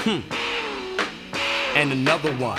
And another one.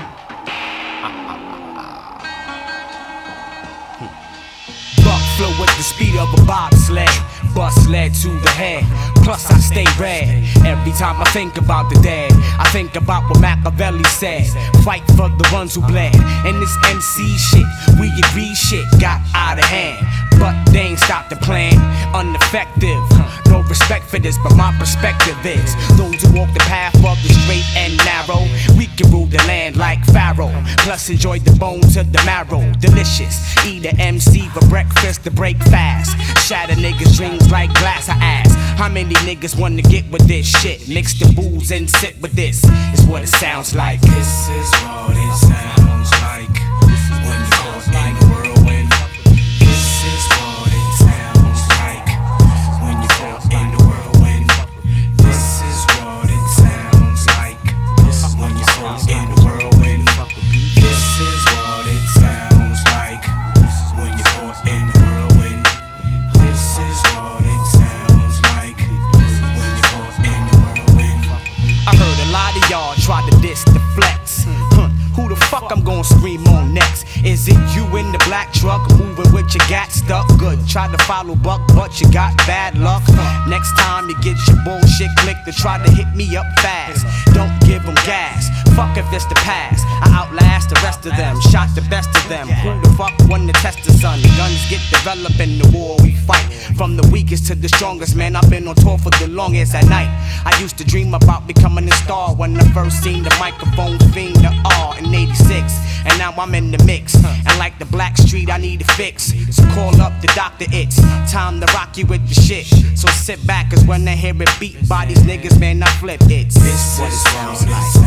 Buck flow with the speed of a bobsled. Bust lead to the head, plus I stay red. Every time I think about the dead, I think about what Machiavelli said. Fight for the ones who bled. And this MC shit, we agree shit got out of hand, but they ain't stopped the plan. Ineffective, no respect for this, but my perspective is those who walk the path of the straight and narrow, we can rule the land like Pharaoh. Plus enjoy the bone to the marrow. Delicious, eat an MC for breakfast to break fast. Shatter niggas' dreams like glass. I ask, how many niggas wanna get with this shit? Mix the booze and sit with this. It's what it sounds like. This is what it sounds like when you're caught in a whirlwind. This is what it sounds like when you're caught in a whirlwind. This is what it sounds like when you're caught in a whirlwind. This is what it sounds like when you're caught in a whirlwind. This is what it sounds like when you're caught in a whirlwind. I heard a lot of y'all try to diss the flex. Who the fuck I'm gonna scream on next? Is it you in the black truck moving with your gat stuck? Good, try to follow Buck, but you got bad luck. Next time you get your bullshit click to try to hit me up fast. Don't give them gas, fuck if it's the past. I outlast the rest of them, shot the best of them. Who the fuck won the test of sun? Guns get developed in the war we fight. From the weakest to the strongest, man, I've been on tour for the longest at night. I used to dream about becoming a star when I first seen the microphone fiend the R in 86. And now I'm in the mix, and like the Black Street, I need a fix. So call up the doctor, it's time to rock you with the shit. So sit back, cause when I hear it beat by these niggas, man, I flip it. This is what it sounds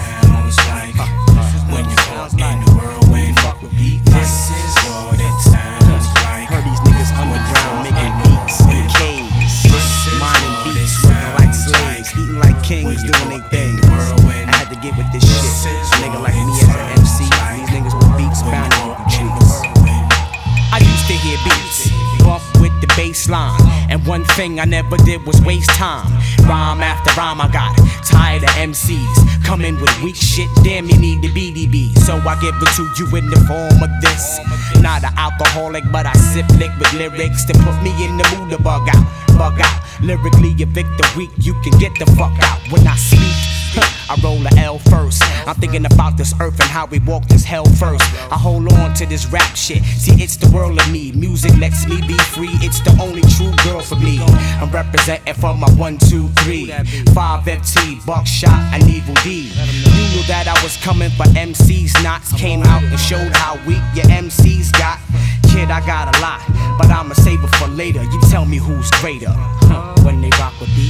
like when you're caught in the whirlwind. This is what it sounds like. Heard these niggas underground making beats in caves, mining beats, working like slaves, eating like kings, doing their thing. I had to get with this shit. A nigga like me as an MC, these niggas with beats bound to get treats. I used to hear beats bump with the bass line, and one thing I never did was waste time. Rhyme after rhyme, I got tired of MCs coming with weak shit. Damn, you need the BDB, so I give it to you in the form of this. Not an alcoholic, but I sip liquid lyrics to put me in the mood to bug out, bug out. Lyrically evict the weak, you can get the fuck out when I speak. I roll a L first. I'm thinking about this earth and how we walk this hell first. I hold on to this rap shit. See, it's the world of me. Music lets me be free. It's the only true girl for me. I'm representing for my 1, 2, 3, 5 FT, Buckshot, and Evil D. You knew that I was coming for MCs. Knots came out and showed how weak your MCs got. Kid, I got a lot, but I'ma save it for later. You tell me who's greater when they rock with these.